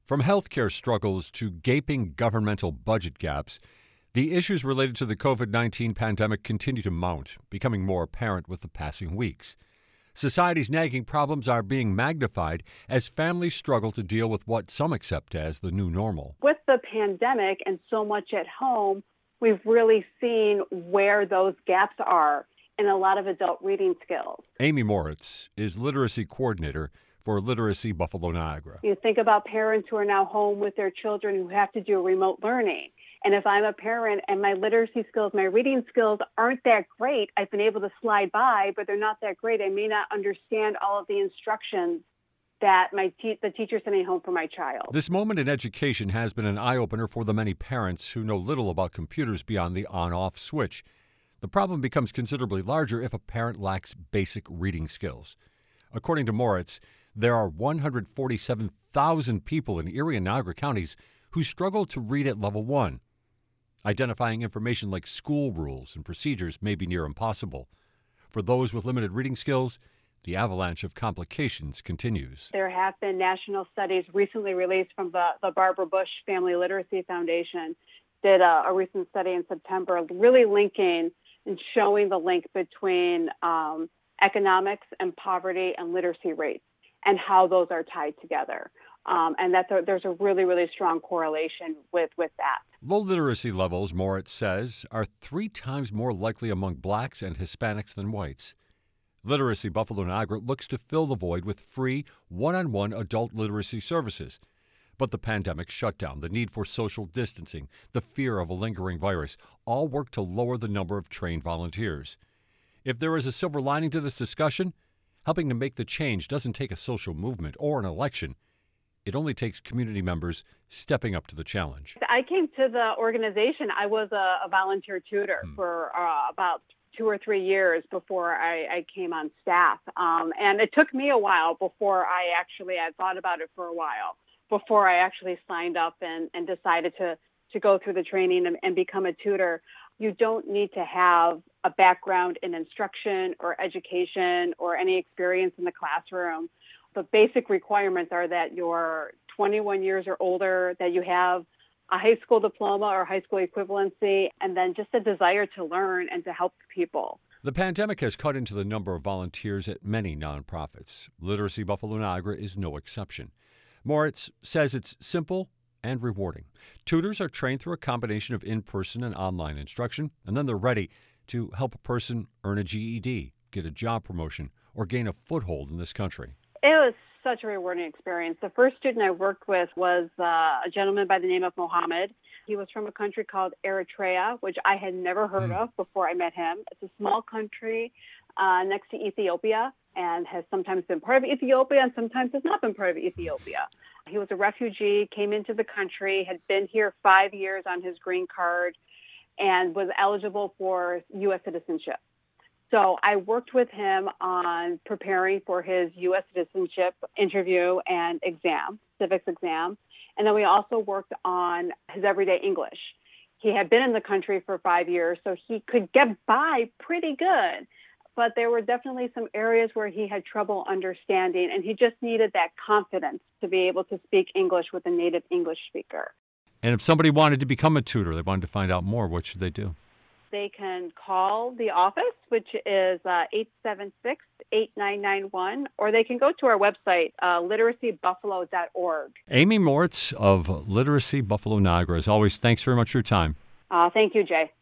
From healthcare struggles to gaping governmental budget gaps, the issues related to the COVID-19 pandemic continue to mount, becoming more apparent with the passing weeks. Society's nagging problems are being magnified as families struggle to deal with what some accept as the new normal. With the pandemic and so much at home, we've really seen where those gaps are in a lot of adult reading skills. Amy Moritz is literacy coordinator for Literacy Buffalo Niagara. You think about parents who are now home with their children who have to do remote learning. And if I'm a parent and my literacy skills, my reading skills aren't that great, I've been able to slide by, but they're not that great. I may not understand all of the instructions that the teacher's sending home for my child. This moment in education has been an eye-opener for the many parents who know little about computers beyond the on-off switch. The problem becomes considerably larger if a parent lacks basic reading skills. According to Moritz, there are 147,000 people in Erie and Niagara counties who struggle to read at level 1. Identifying information like school rules and procedures may be near impossible. For those with limited reading skills, the avalanche of complications continues. There have been national studies recently released from the Barbara Bush Family Literacy Foundation, did a recent study in September, really linking and showing the link between economics and poverty and literacy rates and how those are tied together. And there's a really, really strong correlation with that. Low literacy levels, Moritz says, are 3 times more likely among blacks and Hispanics than whites. Literacy Buffalo Niagara looks to fill the void with free, one-on-one adult literacy services. But the pandemic shutdown, the need for social distancing, the fear of a lingering virus, all work to lower the number of trained volunteers. If there is a silver lining to this discussion, helping to make the change doesn't take a social movement or an election. It only takes community members stepping up to the challenge. I came to the organization. I was a volunteer tutor for about 2 or 3 years before I came on staff. And it took me a while before I thought about it for a while, before I actually signed up and decided to go through the training and become a tutor. You don't need to have a background in instruction or education or any experience in the classroom. The basic requirements are that you're 21 years or older, that you have a high school diploma or high school equivalency, and then just a desire to learn and to help people. The pandemic has cut into the number of volunteers at many nonprofits. Literacy Buffalo Niagara is no exception. Moritz says it's simple and rewarding. Tutors are trained through a combination of in-person and online instruction, and then they're ready to help a person earn a GED, get a job promotion, or gain a foothold in this country. It was such a rewarding experience. The first student I worked with was a gentleman by the name of Mohammed. He was from a country called Eritrea, which I had never heard of before I met him. It's a small country next to Ethiopia and has sometimes been part of Ethiopia and sometimes has not been part of Ethiopia. He was a refugee, came into the country, had been here 5 years on his green card, and was eligible for U.S. citizenship. So I worked with him on preparing for his U.S. citizenship interview and exam, civics exam. And then we also worked on his everyday English. He had been in the country for 5 years, so he could get by pretty good. But there were definitely some areas where he had trouble understanding, and he just needed that confidence to be able to speak English with a native English speaker. And if somebody wanted to become a tutor, they wanted to find out more, what should they do? They can call the office, which is 876-8991, or they can go to our website, literacybuffalo.org. Amy Moritz of Literacy Buffalo Niagara. As always, thanks very much for your time. Thank you, Jay.